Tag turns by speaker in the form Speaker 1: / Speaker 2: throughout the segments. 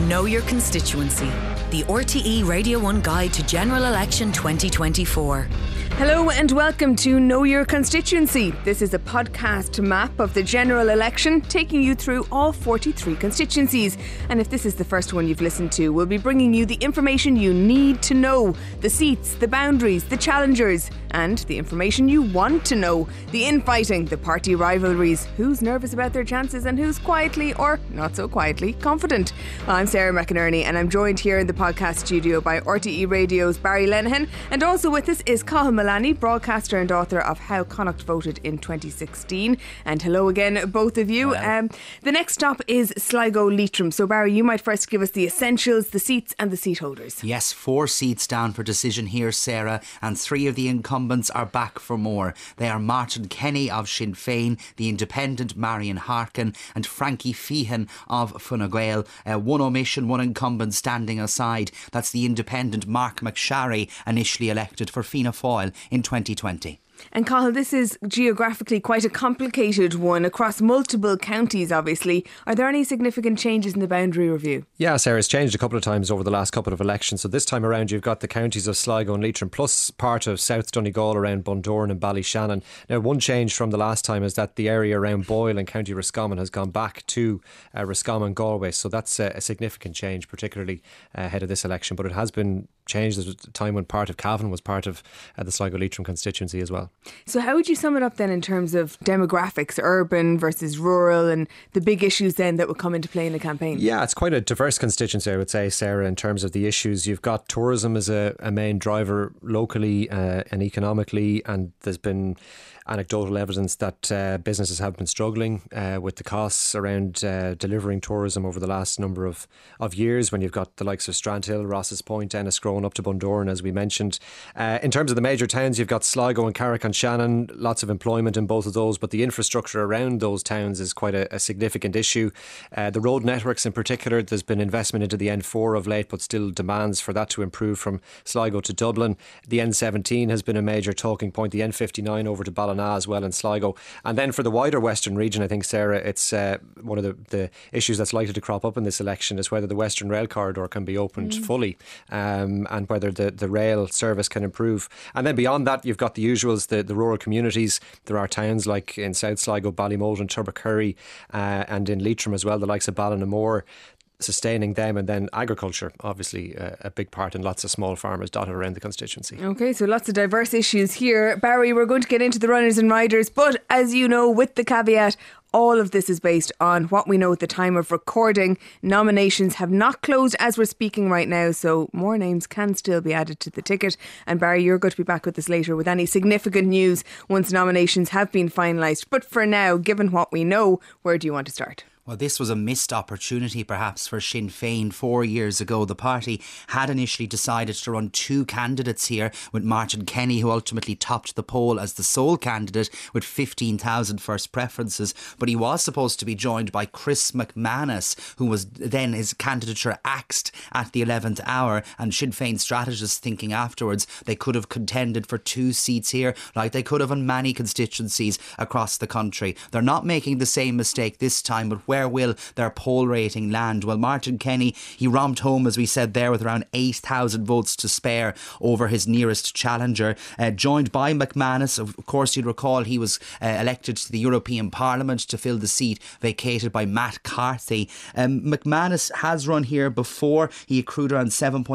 Speaker 1: Know Your Constituency, the RTE Radio 1 Guide to General Election 2024.
Speaker 2: Hello and welcome to Know Your Constituency. This is a podcast map of the general election, taking you through all 43 constituencies. And if this is the first one you've listened to, we'll be bringing you the information you need to know, the seats, the boundaries, the challengers, and the information you want to know, the infighting, the party rivalries, who's nervous about their chances and who's quietly, or not so quietly, confident. I'm Sarah McInerney and I'm joined here in the podcast studio by RTE Radio's Barry Lenihan, and also with us is Cathal Mullaney, broadcaster and author of How Connacht Voted in 2016. And hello again, both of you. The next stop is Sligo Leitrim. So Barry, you might first give us the essentials, the seats and the seat holders.
Speaker 3: Yes, 4 seats down for decision here, Sarah, and 3 of the incumbents are back for more. They are Martin Kenny of Sinn Féin, the independent Marion Harkin, and Frankie Feehan of Fine Gael. One omission, one incumbent standing aside. That's the independent Mark McSharry, initially elected for Fianna Fáil in 2020.
Speaker 2: And Cathal, this is geographically quite a complicated one across multiple counties, obviously. Are there any significant changes in the boundary review?
Speaker 4: Yeah, Sarah, it's changed a couple of times over the last couple of elections. So this time around you've got the counties of Sligo and Leitrim plus part of South Donegal around Bundoran and Ballyshannon. Now, one change from the last time is that the area around Boyle and County Roscommon has gone back to Roscommon Galway. So that's a significant change, particularly ahead of this election. But it has been changed. There was a time when part of Cavan was part of the Sligo Leitrim constituency as well.
Speaker 2: So how would you sum it up then in terms of demographics, urban versus rural, and the big issues then that would come into play in the campaign?
Speaker 4: Yeah, it's quite a diverse constituency, I would say, Sarah, in terms of the issues. You've got tourism as a main driver locally and economically, and there's been anecdotal evidence that businesses have been struggling with the costs around delivering tourism over the last number of years, when you've got the likes of Strandhill, Ross's Point, Enniscrone up to Bundoran, as we mentioned. In terms of the major towns, you've got Sligo and Carrick-on-Shannon, lots of employment in both of those, but the infrastructure around those towns is quite a significant issue. The road networks in particular, there's been investment into the N4 of late, but still demands for that to improve from Sligo to Dublin. The N17 has been a major talking point, the N59 over to Ballina as well in Sligo. And then for the wider Western region, I think, Sarah, it's one of the issues that's likely to crop up in this election is whether the Western Rail Corridor can be opened fully, and whether the rail service can improve. And then beyond that, you've got the usuals, the rural communities. There are towns like in South Sligo, Ballymote and Turbacurry, and in Leitrim as well, the likes of Ballinamore, sustaining them, and then agriculture, obviously a big part, and lots of small farmers dotted around the constituency. Okay,
Speaker 2: so lots of diverse issues here. Barry, we're going to get into the runners and riders, but as you know, with the caveat, all of this is based on what we know at the time of recording. Nominations have not closed as we're speaking right now, so more names can still be added to the ticket. And Barry, you're going to be back with us later with any significant news once nominations have been finalised. But for now, given what we know, where do you want to start?
Speaker 3: Well, this was a missed opportunity perhaps for Sinn Féin 4 years ago. The party had initially decided to run 2 candidates here, with Martin Kenny, who ultimately topped the poll as the sole candidate with 15,000 first preferences. But he was supposed to be joined by Chris McManus, who was then his candidature axed at the 11th hour. And Sinn Féin strategists thinking afterwards they could have contended for 2 seats here, like they could have in many constituencies across the country. They're not making the same mistake this time, but where will their poll rating land? Well, Martin Kenny, he romped home, as we said there, with around 8,000 votes to spare over his nearest challenger, joined by McManus. Of course, you'd recall he was elected to the European Parliament to fill the seat vacated by Matt Carthy. McManus has run here before. He accrued around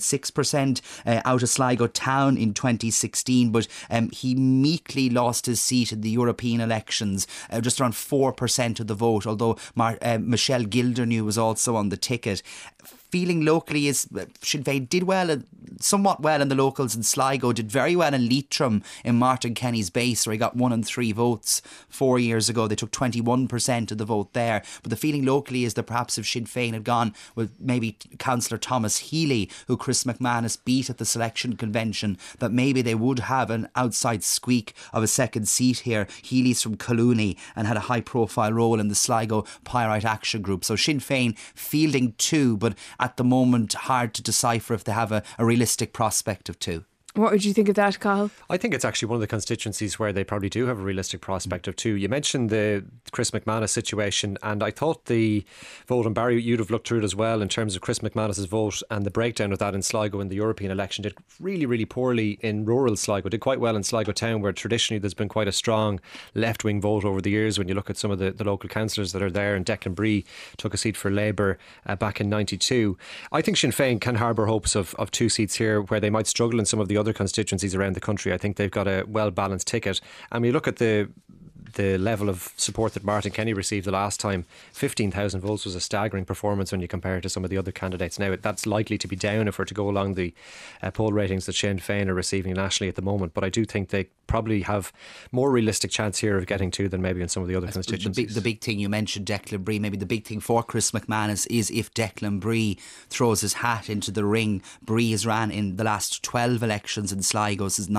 Speaker 3: 7.6% out of Sligo town in 2016, but he meekly lost his seat in the European elections, just around 4% of the vote, although Michelle Gildernew was also on the ticket. Feeling locally is Sinn Féin did somewhat well in the locals in Sligo, did very well in Leitrim in Martin Kenny's base, where he got 1 in 3 votes 4 years ago. They took 21% of the vote there. But the feeling locally is that perhaps if Sinn Féin had gone with maybe Councillor Thomas Healy, who Chris McManus beat at the selection convention, that maybe they would have an outside squeak of a second seat here. Healy's from Collooney and had a high profile role in the Sligo Pyrite Action Group. So Sinn Féin fielding 2, but at the moment hard to decipher if they have a realistic prospect of 2.
Speaker 2: What would you think of that, Cathal?
Speaker 4: I think it's actually one of the constituencies where they probably do have a realistic prospect of two. You mentioned the Chris McManus situation, and I thought the vote on Barry, you'd have looked through it as well in terms of Chris McManus's vote and the breakdown of that in Sligo in the European election. Did really, really poorly in rural Sligo, did quite well in Sligo town, where traditionally there's been quite a strong left-wing vote over the years when you look at some of the local councillors that are there. And Declan Bree took a seat for Labour back in 92. I think Sinn Féin can harbour hopes of two seats here where they might struggle in some of the other constituencies around the country. I think they've got a well-balanced ticket. And when you look at the level of support that Martin Kenny received the last time, 15,000 votes was a staggering performance when you compare it to some of the other candidates. Now, that's likely to be down if we're to go along the poll ratings that Sinn Féin are receiving nationally at the moment, but I do think they probably have more realistic chance here of getting to than maybe in some of the other constituencies.
Speaker 3: The big thing, you mentioned Declan Bree, maybe the big thing for Chris McManus is if Declan Bree throws his hat into the ring. Bree has ran in the last 12 elections in Sligo since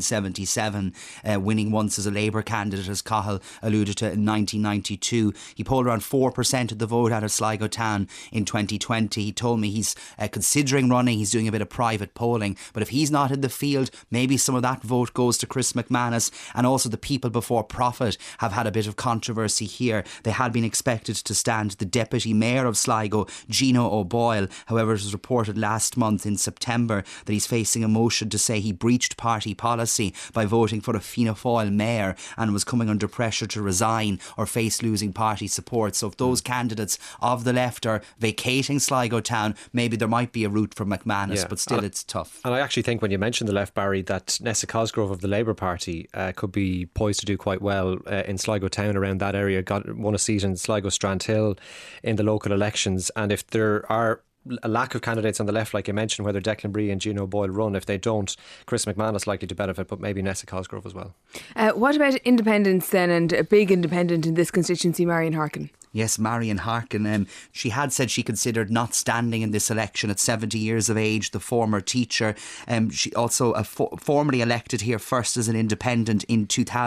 Speaker 3: 1977, winning once as a Labour candidate, as Cathal alluded to, in 1992. He polled around 4% of the vote out of Sligo town in 2020. He told me he's considering running, he's doing a bit of private polling, but if he's not in the field, maybe some of that vote goes to Chris McManus. And also the People Before Profit have had a bit of controversy here. They had been expected to stand the Deputy Mayor of Sligo, Gino O'Boyle. However, it was reported last month in September that he's facing a motion to say he breached party policy by voting for a Fianna Fáil mayor and was coming under pressure to resign or face losing party support. So if those candidates of the left are vacating Sligo town, maybe there might be a route for McManus, but still it's tough.
Speaker 4: And I actually think when you mentioned the left, Barry, that Nessa Cosgrove of the Labour Party could be poised to do quite well in Sligo town, around that area. Won a seat in Sligo Strandhill in the local elections, and if there are a lack of candidates on the left, like you mentioned, whether Declan Bree and Gino Boyle run, if they don't, Chris McManus likely to benefit, but maybe Nessa Cosgrove as well.
Speaker 2: What about independents then, and a big independent in this constituency, Marion Harkin?
Speaker 3: Yes, Marion Harkin. She had said she considered not standing in this election at 70 years of age, the former teacher. She also formally elected here first as an independent in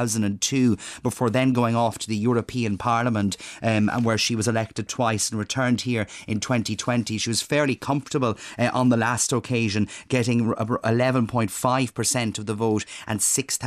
Speaker 3: 2002 before then going off to the European Parliament, and where she was elected twice and returned here in 2020. She was fairly comfortable on the last occasion, getting 11.5% of the vote and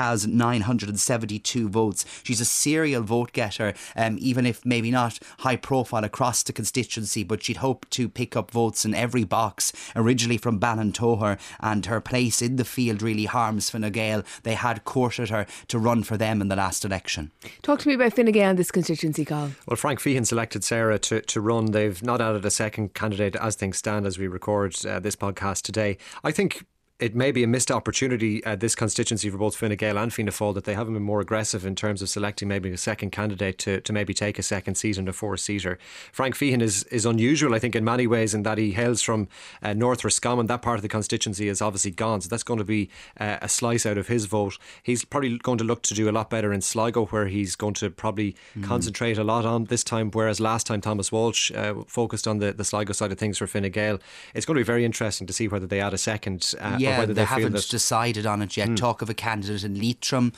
Speaker 3: 6,972 votes. She's a serial vote getter, even if maybe not high profile across the constituency, but she'd hope to pick up votes in every box, originally from Ballintoher, and her place in the field really harms Fine Gael. They had courted her to run for them in the last election.
Speaker 2: Talk to me about Fine Gael in this constituency, Carl.
Speaker 4: Well, Frank Feehan selected Sarah to run. They've not added a second candidate as things stand as we record this podcast today. I think it may be a missed opportunity this constituency for both Fine Gael and Fianna Fáil that they haven't been more aggressive in terms of selecting maybe a second candidate to maybe take a second seat and a four-seater. Frank Feehan is unusual, I think, in many ways, in that he hails from North Roscommon. That part of the constituency is obviously gone, so that's going to be a slice out of his vote. He's probably going to look to do a lot better in Sligo, where he's going to probably concentrate a lot on this time, whereas last time Thomas Walsh focused on the Sligo side of things for Fine Gael. It's going to be very interesting to see whether they add a second
Speaker 3: Yeah,
Speaker 4: whether
Speaker 3: they haven't decided on it yet. Talk of a candidate in Leitrim,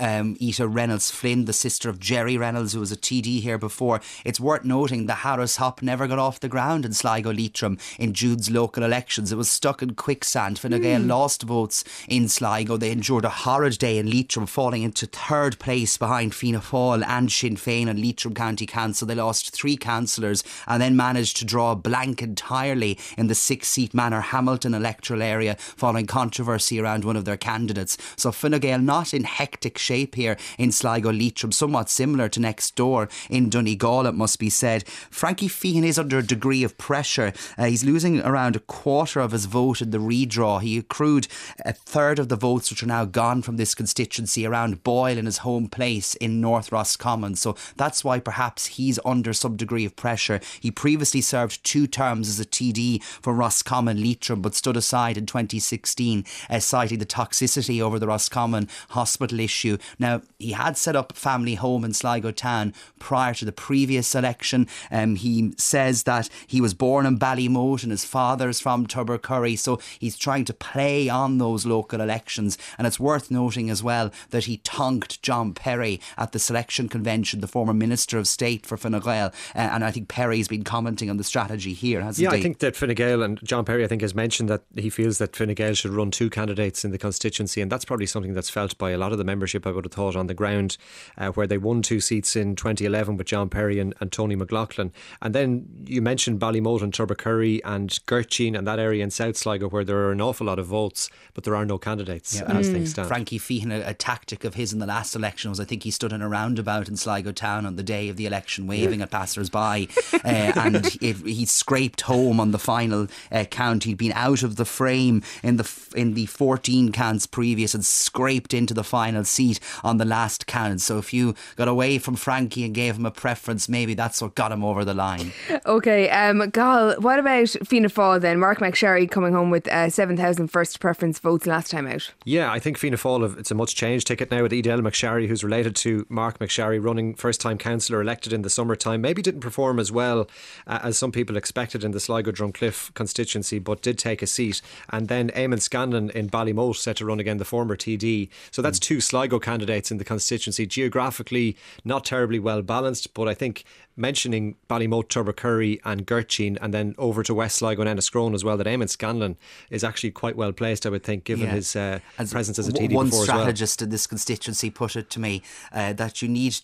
Speaker 3: Ita Reynolds Flynn, the sister of Jerry Reynolds, who was a TD here before. It's worth noting the Harris Hop never got off the ground in Sligo Leitrim in Jude's local elections. It was stuck in quicksand. Fine Gael lost votes in Sligo. They endured a horrid day in Leitrim, falling into third place behind Fianna Fáil and Sinn Féin and Leitrim County Council. They lost 3 councillors and then managed to draw a blank entirely in the 6-seat Manor Hamilton electoral area following controversy around one of their candidates. So Fine Gael not in hectic shape here in Sligo Leitrim, somewhat similar to next door in Donegal, it must be said. Frankie Feehan is under a degree of pressure. He's losing around a quarter of his vote in the redraw. He accrued a third of the votes which are now gone from this constituency around Boyle in his home place in North Roscommon. So that's why perhaps he's under some degree of pressure. He previously served 2 terms as a TD for Roscommon Leitrim, but stood aside in 2016, citing the toxicity over the Roscommon hospital issue. Now, he had set up a family home in Sligo town prior to the previous election. He says that he was born in Ballymote and his father's from Tubbercurry, so he's trying to play on those local elections. And it's worth noting as well that he tonked John Perry at the selection convention, the former Minister of State for Fine Gael, and I think Perry's been commenting on the strategy here, hasn't he?
Speaker 4: Yeah, I think that Fine Gael and John Perry, I think, has mentioned that he feels that Fine Gael should to run two candidates in the constituency, and that's probably something that's felt by a lot of the membership, I would have thought, on the ground, where they won 2 seats in 2011 with John Perry and Tony McLaughlin. And then you mentioned Ballymote and Turbercurry and Gertchine and that area in South Sligo where there are an awful lot of votes, but there are no candidates as things stand.
Speaker 3: Frankie Feehan, a tactic of his in the last election was, I think he stood in a roundabout in Sligo town on the day of the election waving at passers-by, and he scraped home on the final count. He'd been out of the frame in the 14 counts previous and scraped into the final seat on the last count. So if you got away from Frankie and gave him a preference, maybe that's what got him over the line.
Speaker 2: Okay, Gal, what about Fianna Fáil then? Mark McSherry coming home with 7,000 first preference votes last time out.
Speaker 4: Yeah, I think Fianna Fáil, it's a much changed ticket now with Edel McSherry, who's related to Mark McSherry, running first time councillor, elected in the summertime. Maybe didn't perform as well as some people expected in the Sligo Drumcliff constituency, but did take a seat. And then Eamon Scanlon in Ballymote set to run again, the former TD. So that's two Sligo candidates in the constituency. Geographically not terribly well balanced, but I think mentioning Ballymote, Turbercurry and Gertchine, and then over to West Sligo and Enniscrone as well, that Eamon Scanlon is actually quite well placed, I would think, given his presence as a TD
Speaker 3: one
Speaker 4: before as well.
Speaker 3: One strategist in this constituency put it to me that you need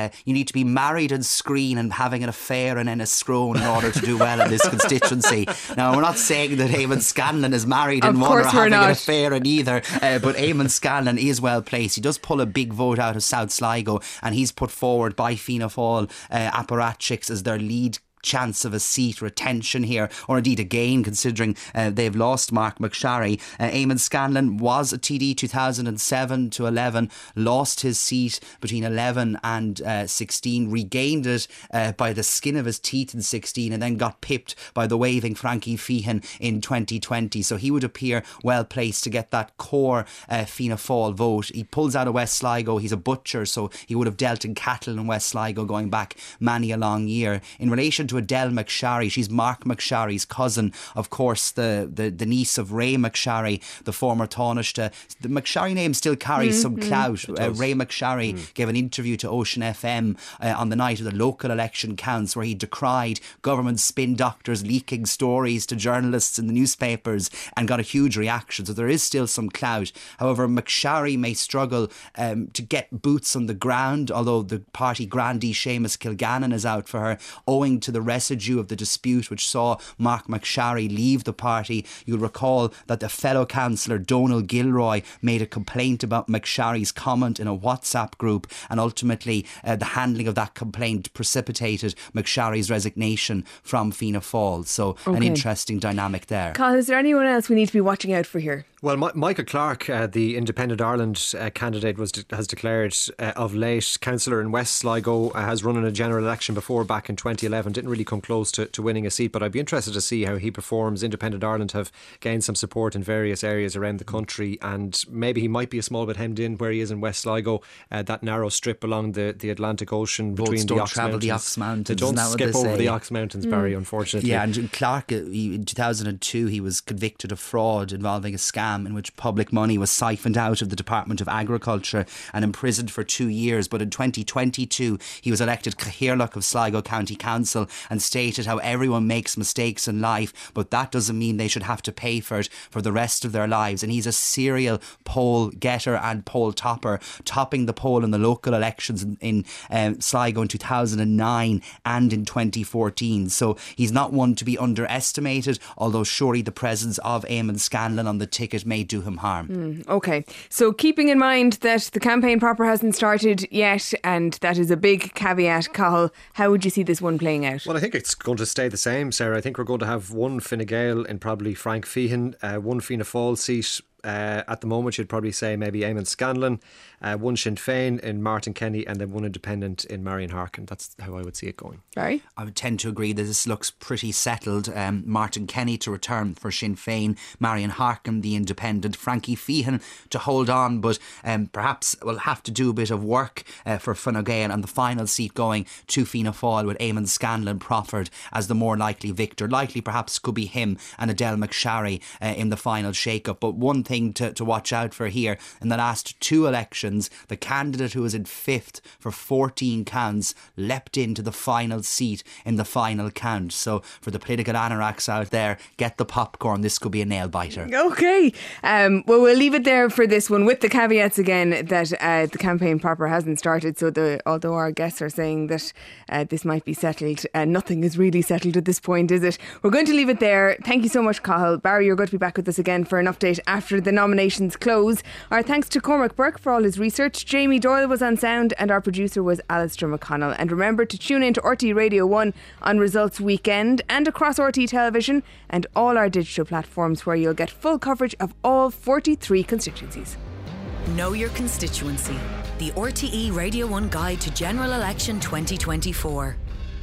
Speaker 3: to be married in Screen and having an affair in Enniscrone in order to do well in this constituency. Now, we're not saying that Eamon Scanlon is married in one or having an affair in either, but Eamon Scanlon is well placed. He does pull a big vote out of South Sligo, and he's put forward by Fianna Fáil apparatchiks as their lead chance of a seat retention here, or indeed a gain, considering they've lost Mark McSherry. Eamon Scanlon was a TD 2007 to 11, lost his seat between 11 and 16, regained it by the skin of his teeth in 16, and then got pipped by the waving Frankie Feehan in 2020. So he would appear well placed to get that core Fianna Fáil vote. He pulls out of West Sligo. He's a butcher, so he would have dealt in cattle in West Sligo going back many a long year. In relation to Adele McSherry, she's Mark McSherry's cousin, of course, the niece of Ray McSherry, the former Taoiseach. The McSherry name still carries some clout. Ray McSherry gave an interview to Ocean FM on the night of the local election counts, where he decried government spin doctors leaking stories to journalists in the newspapers, and got a huge reaction. So there is still some clout. However, McSherry may struggle to get boots on the ground, although the party grandee Seamus Kilgannon is out for her, owing to the residue of the dispute which saw Mark McSherry leave the party. You'll recall that the fellow councillor Donal Gilroy made a complaint about McSherry's comment in a WhatsApp group, and ultimately the handling of that complaint precipitated McSherry's resignation from Fianna Fáil. So an interesting dynamic there.
Speaker 2: Carl, is there anyone else we need to be watching out for here?
Speaker 4: Well, Michael Clark, the Independent Ireland candidate, has declared of late councillor in West Sligo, has run in a general election before back in 2011, didn't really come close to winning a seat, but I'd be interested to see how he performs. Independent Ireland have gained some support in various areas around the country, and maybe he might be a small bit hemmed in where he is in West Sligo, that narrow strip along the Atlantic Ocean between the Ox Mountains.
Speaker 3: The Ox Mountains.
Speaker 4: They don't skip over the Ox Mountains, Barry, unfortunately.
Speaker 3: Yeah, and Clark, in 2002, he was convicted of fraud involving a scam in which public money was siphoned out of the Department of Agriculture and imprisoned for 2 years. But in 2022, he was elected Cathaoirleach of Sligo County Council and stated how everyone makes mistakes in life, but that doesn't mean they should have to pay for it for the rest of their lives. And he's a serial poll getter and poll topper, topping the poll in the local elections in Sligo in 2009 and in 2014. So he's not one to be underestimated, although surely the presence of Eamon Scanlon on the ticket may do him harm.
Speaker 2: Okay, so keeping in mind that the campaign proper hasn't started yet, and that is a big caveat, Cathal, how would you see this one playing out?
Speaker 4: Well, I think it's going to stay the same, Sarah. I think we're going to have one Fine Gael in probably Frank Feehan, one Fianna Fáil seat. At the moment, you'd probably say maybe Eamon Scanlon, one Sinn Féin in Martin Kenny, and then one independent in Marion Harkin. That's how I would see it going.
Speaker 2: Barry?
Speaker 3: I would tend to agree that this looks pretty settled. Martin Kenny to return for Sinn Féin, Marion Harkin the independent, Frankie Feehan to hold on, but perhaps will have to do a bit of work for Fine Gael, and the final seat going to Fianna Fáil with Eamon Scanlon proffered as the more likely victor. Likely perhaps could be him and Adele McSherry in the final shake-up. But one thing thing to watch out for here. In the last 2 elections, the candidate who was in 5th for 14 counts leapt into the final seat in the final count. So for the political anoraks out there, get the popcorn. This could be a nail biter.
Speaker 2: Okay. Well, we'll leave it there for this one, with the caveats again that the campaign proper hasn't started. So although our guests are saying that this might be settled, nothing is really settled at this point, is it? We're going to leave it there. Thank you so much, Cathal. Barry, you're going to be back with us again for an update after the nominations close. Our thanks to Cormac Burke for all his research. Jamie Doyle was on sound, and our producer was Alistair McConnell. And remember to tune in to RTÉ Radio 1 on Results Weekend and across RTÉ Television and all our digital platforms, where you'll get full coverage of all 43 constituencies.
Speaker 1: Know your constituency. The RTE Radio 1 Guide to General Election 2024.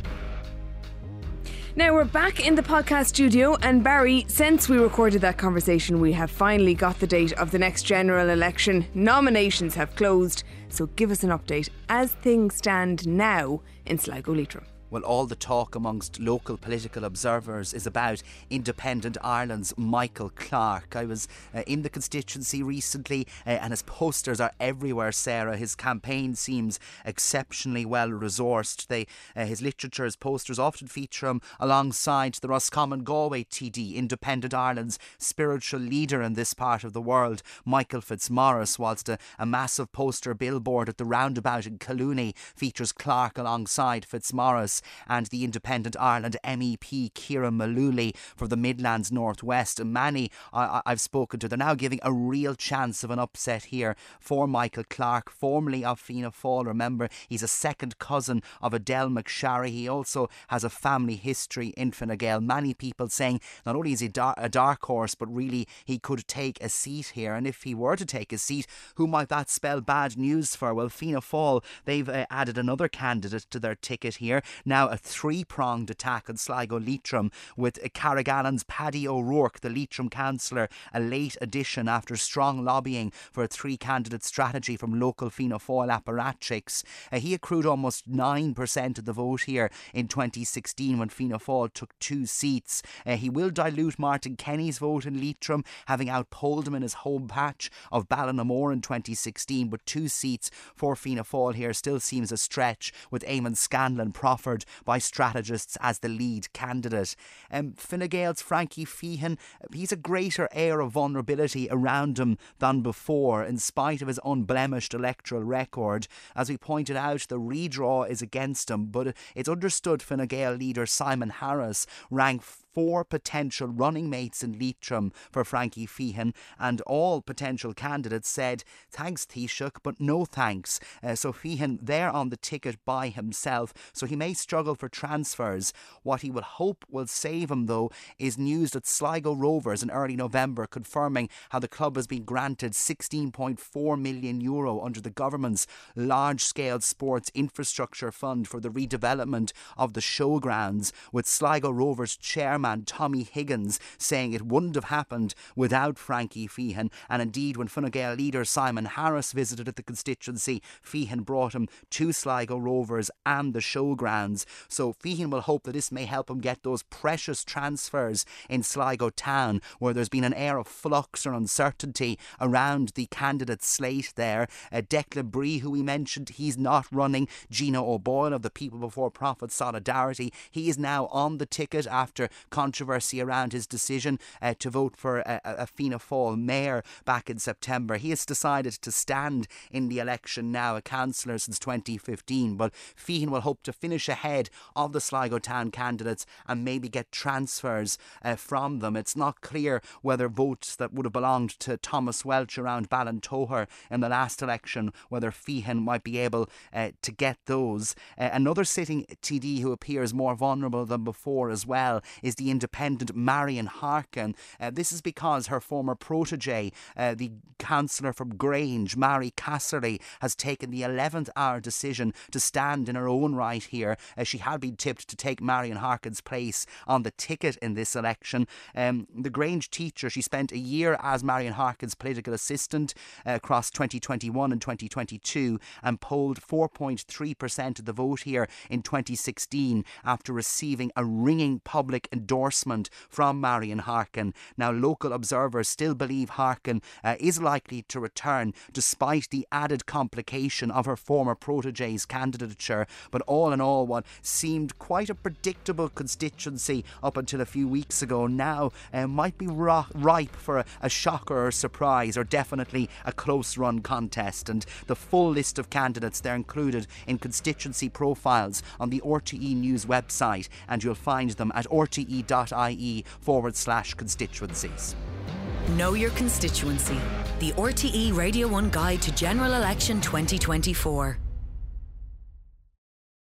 Speaker 2: Now we're back in the podcast studio, and Barry, since we recorded that conversation, we have finally got the date of the next general election. Nominations have closed, so give us an update as things stand now in Sligo Leitrim.
Speaker 3: Well, all the talk amongst local political observers is about Independent Ireland's Michael Clarke. I was in the constituency recently and his posters are everywhere, Sarah. His campaign seems exceptionally well resourced. His literature, his posters often feature him alongside the Roscommon Galway TD, Independent Ireland's spiritual leader in this part of the world, Michael Fitzmaurice, whilst a massive poster billboard at the roundabout in Collooney features Clarke alongside Fitzmaurice. And the Independent Ireland MEP Ciara Mullooly for the Midlands North West. And many I've spoken to, they're now giving a real chance of an upset here for Michael Clarke, formerly of Fianna Fáil. Remember, he's a second cousin of Adele McSharry. He also has a family history in Fine Gael. Many people saying not only is he a dark horse, but really he could take a seat here. And if he were to take a seat, who might that spell bad news for? Well, Fianna Fáil, they've added another candidate to their ticket here. Now a 3-pronged attack on Sligo Leitrim, with Carrigallen's Paddy O'Rourke, the Leitrim councillor, a late addition after strong lobbying for a 3-candidate strategy from local Fianna Fáil apparatchiks. He accrued almost 9% of the vote here in 2016 when Fianna Fáil took 2 seats. He will dilute Martin Kenny's vote in Leitrim, having outpolled him in his home patch of Ballinamore in 2016, but 2 seats for Fianna Fáil here still seems a stretch, with Eamon Scanlon proffered by strategists as the lead candidate. Fine Gael's Frankie Feehan, he's a greater air of vulnerability around him than before, in spite of his unblemished electoral record. As we pointed out, the redraw is against him, but it's understood Fine Gael leader Simon Harris rang 4 potential running mates in Leitrim for Frankie Feehan, and all potential candidates said thanks Taoiseach but no thanks. So Feehan there on the ticket by himself, so he may struggle for transfers. What he will hope will save him though is news that Sligo Rovers in early November confirming how the club has been granted €16.4 million under the government's large-scale sports infrastructure fund for the redevelopment of the showgrounds, with Sligo Rovers chairman Tommy Higgins saying it wouldn't have happened without Frankie Feehan. And indeed, when Fine Gael leader Simon Harris visited at the constituency, Feehan brought him to Sligo Rovers and the showgrounds. So Feehan will hope that this may help him get those precious transfers in Sligo town, where there's been an air of flux or uncertainty around the candidate slate there. Declan Bree, who we mentioned, he's not running. Gina O'Boyle of the People Before Profit Solidarity, he is now on the ticket after controversy around his decision to vote for a Fianna Fáil mayor back in September. He has decided to stand in the election now, a councillor since 2015, but Feehan will hope to finish ahead of the Sligo town candidates and maybe get transfers from them. It's not clear whether votes that would have belonged to Thomas Welch around Ballintoher in the last election, whether Feehan might be able to get those. Another sitting TD who appears more vulnerable than before as well is the independent Marion Harkin. This is because her former protege, the councillor from Grange, Mary Casserly, has taken the 11th hour decision to stand in her own right here. She had been tipped to take Marion Harkin's place on the ticket in this election. The Grange teacher, she spent a year as Marion Harkin's political assistant across 2021 and 2022 and polled 4.3% of the vote here in 2016 after receiving a ringing public endorsement endorsement from Marion Harkin. Now, local observers still believe Harkin is likely to return despite the added complication of her former protege's candidature. But all in all, what seemed quite a predictable constituency up until a few weeks ago now might be ripe for a shocker or surprise, or definitely a close run contest. And the full list of candidates, they're included in constituency profiles on the RTE News website, and you'll find them at rte.ie/constituencies.
Speaker 1: Know your constituency. The RTE Radio 1 Guide to General Election 2024.